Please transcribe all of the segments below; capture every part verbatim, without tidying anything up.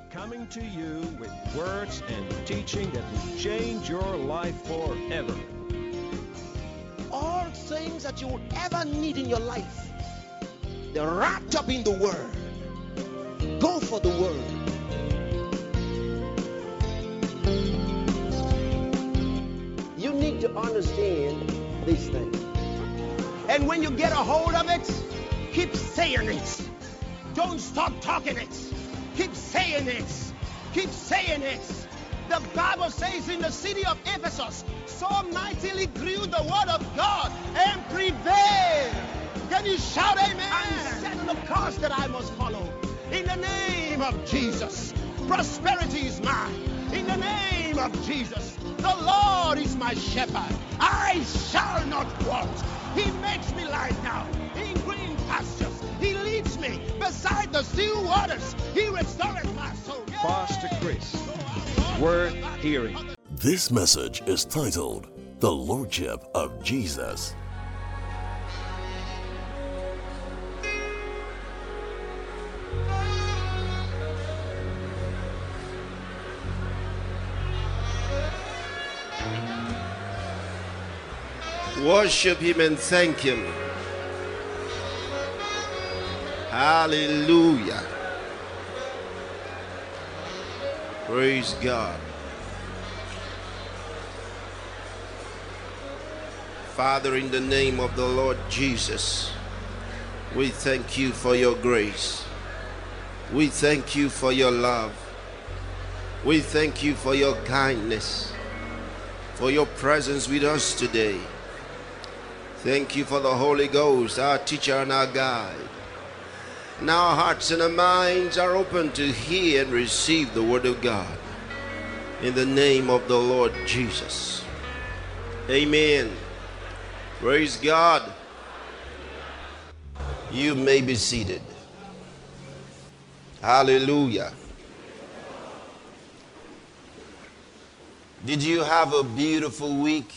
coming to you with words and teaching that will change your life forever. All things that you will ever need in your life, they're wrapped up in the Word. Go for the Word. You need to understand these things. And when you get a hold of it, keep saying it. Don't stop talking it. Keep saying it. Keep saying it. The Bible says in the city of Ephesus, so mightily grew the word of God and prevailed. Can you shout amen? And set the course that I must follow. In the name of Jesus, prosperity is mine. In the name of Jesus, the Lord is my shepherd. I shall not want. He makes me lie down in green pastures. He leads me beside the still waters. He restores my soul. Yeah. Pastor Chris, worth hearing. This message is titled, The Lordship of Jesus. Worship Him and thank Him. Hallelujah. Praise God. Father, in the name of the Lord Jesus, we thank you for your grace. We thank you for your love. We thank you for your kindness, for your presence with us today. Thank you for the Holy Ghost, our teacher and our guide. Now our hearts and our minds are open to hear and receive the word of God. In the name of the Lord Jesus. Amen. Praise God. You may be seated. Hallelujah. Did you have a beautiful week?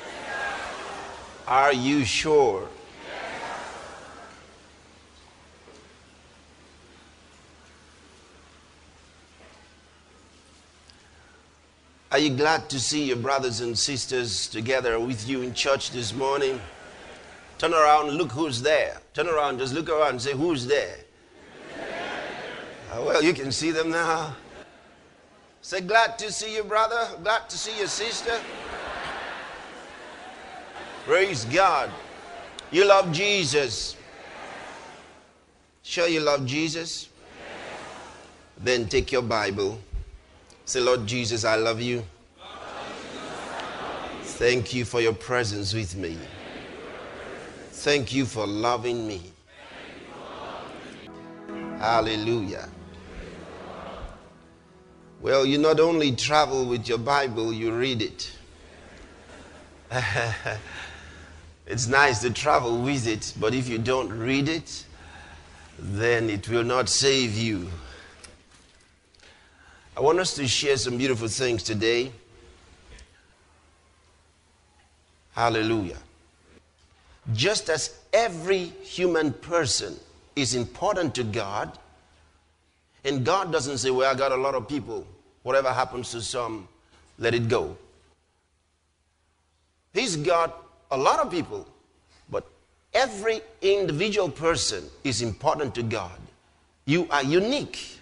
Are you sure? Are you glad to see your brothers and sisters together with you in church this morning? Turn around, look who's there. Turn around, just look around and say, who's there? Uh, well, you can see them now. Say, glad to see you, brother. Glad to see your sister. Praise God. You love Jesus. Sure you love Jesus? Then take your Bible. Say, Lord Jesus, I love you. Thank you for your presence with me. Thank you for loving me. Hallelujah. Well, you not only travel with your Bible, you read it. It's nice to travel with it, but if you don't read it, then it will not save you. I want us to share some beautiful things today. Hallelujah. Just as every human person is important to God, and God doesn't say, well, I got a lot of people. Whatever happens to some, let it go. He's got a lot of people, but every individual person is important to God. You are unique.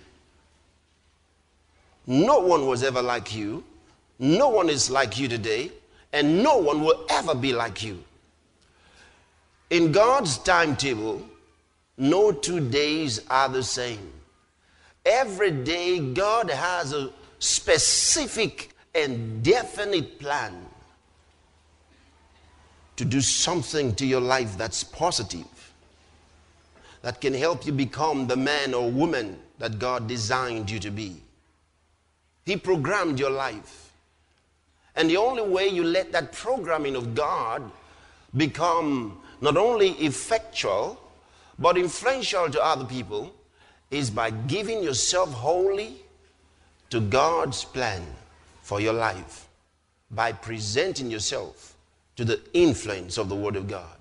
No one was ever like you. No one is like you today, and no one will ever be like you. In God's timetable, no two days are the same. Every day, God has a specific and definite plan to do something to your life that's positive, that can help you become the man or woman that God designed you to be. He programmed your life. And the only way you let that programming of God become not only effectual, but influential to other people is by giving yourself wholly to God's plan for your life, by presenting yourself to the influence of the Word of God.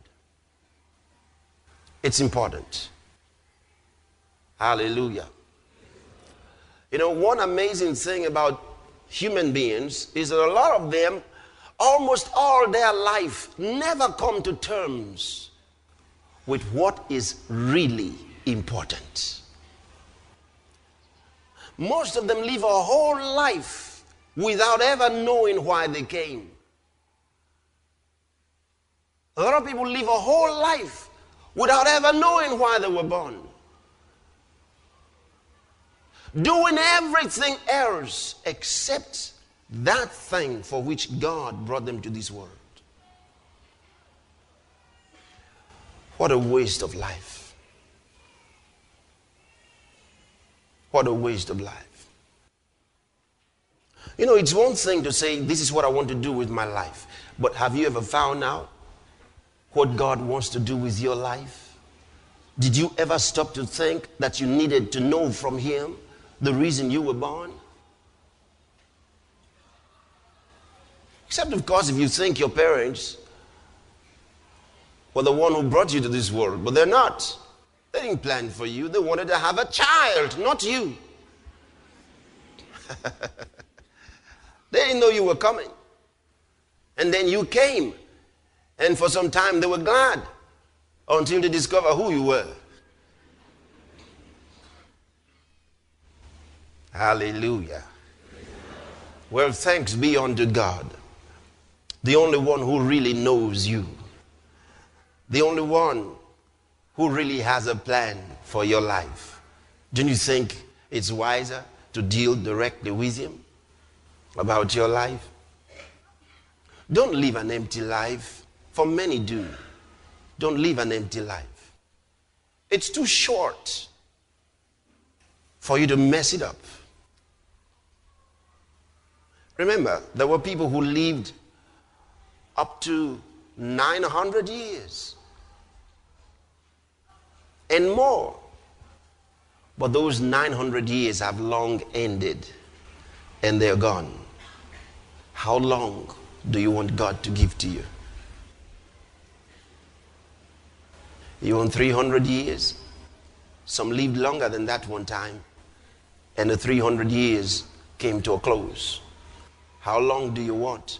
It's important. Hallelujah. You know, one amazing thing about human beings is that a lot of them, almost all their life, never come to terms with what is really important. Most of them live a whole life without ever knowing why they came. A lot of people live a whole life without ever knowing why they were born. Doing everything else except that thing for which God brought them to this world. What a waste of life. What a waste of life. You know, it's one thing to say, this is what I want to do with my life. But have you ever found out what God wants to do with your life? Did you ever stop to think that you needed to know from Him the reason you were born? Except, of course, if you think your parents were the one who brought you to this world. But they're not. They didn't plan for you. They wanted to have a child, not you. They didn't know you were coming. And then you came. And for some time they were glad until they discovered who you were. Hallelujah. Well, thanks be unto God, the only one who really knows you, the only one who really has a plan for your life. Don't you think it's wiser to deal directly with Him about your life? Don't live an empty life, for many do. Don't live an empty life. It's too short for you to mess it up. Remember, there were people who lived up to nine hundred years and more. But those nine hundred years have long ended and they're gone. How long do you want God to give to you? You want three hundred years? Some lived longer than that one time, and the three hundred years came to a close. How long do you want?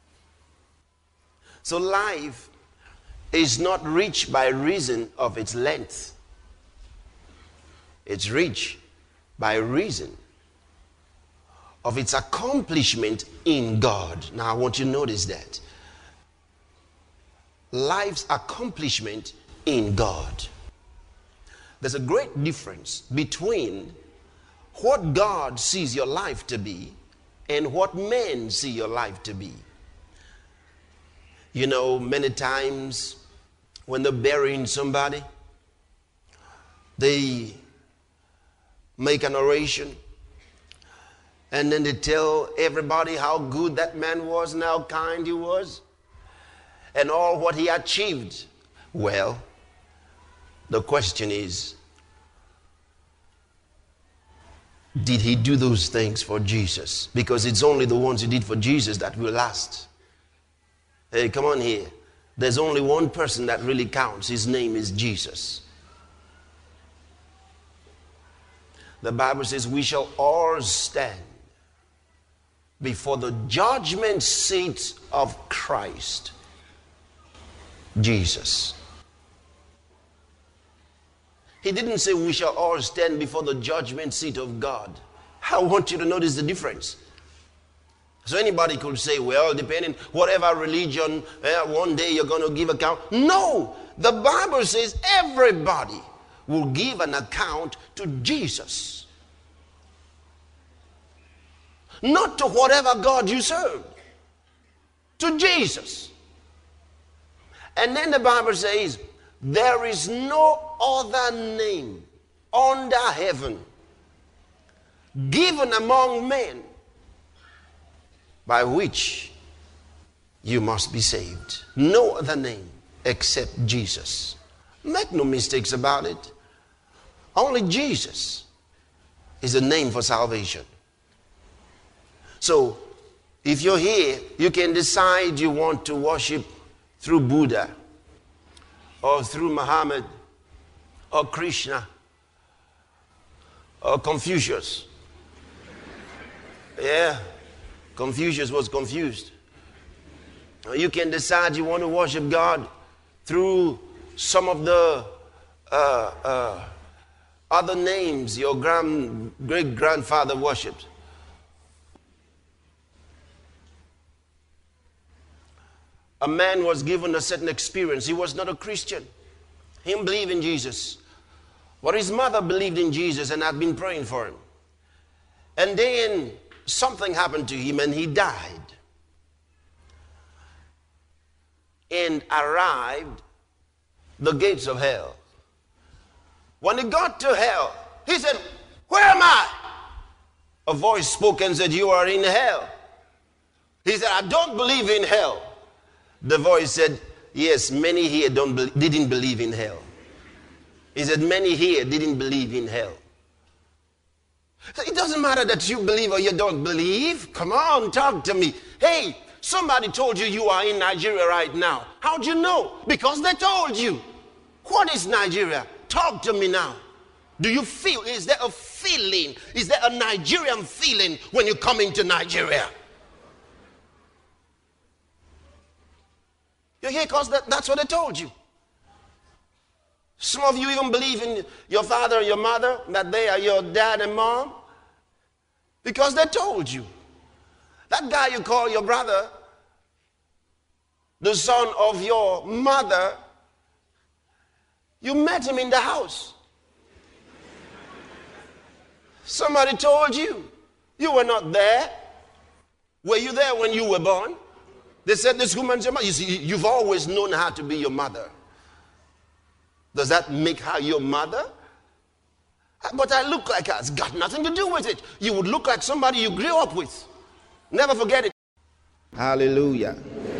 So life is not rich by reason of its length. It's rich by reason of its accomplishment in God. Now I want you to notice that. Life's accomplishment in God. There's a great difference between what God sees your life to be and what men see your life to be. You know, many times when they're burying somebody, they make an oration and then they tell everybody how good that man was and how kind he was and all what he achieved. Well, the question is, did he do those things for Jesus? Because it's only the ones he did for Jesus that will last. Hey, come on here. There's only one person that really counts. His name is Jesus. The Bible says we shall all stand before the judgment seat of Christ Jesus. He didn't say we shall all stand before the judgment seat of God. I want you to notice the difference. So anybody could say, well, depending whatever religion, eh, one day you're going to give account. No, the Bible says everybody will give an account to Jesus. Not to whatever God you serve. To Jesus. And then the Bible says, there is no other name under heaven given among men by which you must be saved. No other name except Jesus. Make no mistakes about it. Only Jesus is the name for salvation. So, if you're here, you can decide you want to worship through Buddha or through Muhammad or Krishna or Confucius Yeah, Confucius was confused. You can decide you want to worship God through some of the uh, uh, other names your grand, great-grandfather worshipped. A man was given a certain experience. He was not a Christian. He didn't believe in Jesus. But his mother believed in Jesus and had been praying for him. And then something happened to him and he died. And arrived the gates of hell. When he got to hell, he said, "Where am I?" A voice spoke and said, "You are in hell." He said, "I don't believe in hell." The voice said, "Yes, many here don't be- didn't believe in hell." He said, "Many here didn't believe in hell." So it doesn't matter that you believe or you don't believe. Come on, talk to me. Hey, somebody told you you are in Nigeria right now. How'd you know? Because they told you. What is Nigeria? Talk to me now. Do you feel, is there a feeling? Is there a Nigerian feeling when you come into Nigeria? You're here because that, that's what they told you. Some of you even believe in your father and your mother, that they are your dad and mom, because they told you. That guy you call your brother, the son of your mother, you met him in the house. Somebody told you. You were not there. Were you there when you were born? They said this woman's your mother. You see, you've always known how to be your mother. Does that make her your mother? But I look like her. It's got nothing to do with it. You would look like somebody you grew up with. Never forget it. Hallelujah.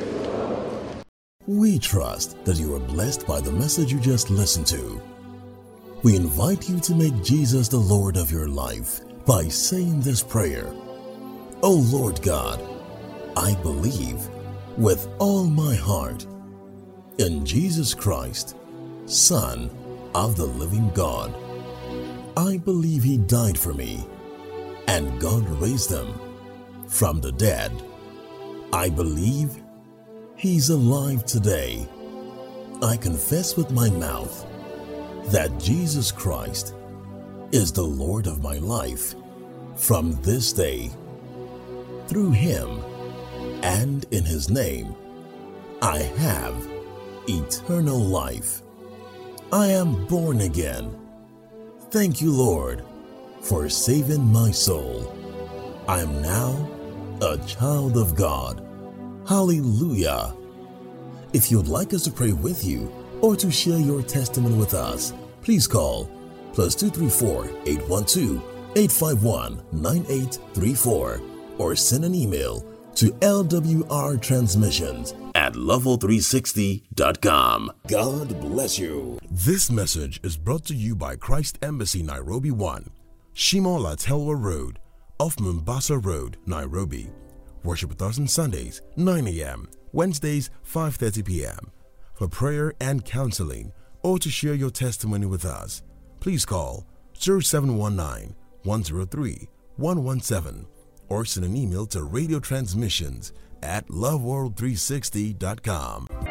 We trust that you are blessed by the message you just listened to. We invite you to make Jesus the Lord of your life by saying this prayer. Oh Lord God, I believe with all my heart in Jesus Christ, Son of the living God. I believe he died for me and God raised him from the dead. I believe he's alive today. I confess with my mouth that Jesus Christ is the Lord of my life from this day. Through him and in his name, I have eternal life. I am born again. Thank you, Lord, for saving my soul. I am now a child of God. Hallelujah. If you'd like us to pray with you or to share your testimony with us, please call plus two three four, eight one two, eight five one, nine eight three four or send an email to L W R transmissions at level three sixty dot com. God bless you. This message is brought to you by Christ Embassy Nairobi one, Shimo Latelwa Road, off Mombasa Road, Nairobi. Worship with us on Sundays, nine a.m., Wednesdays, five thirty p.m. For prayer and counseling or to share your testimony with us, please call zero seven one nine, one zero three, one one seven or send an email to radio transmissions at love world three sixty dot com.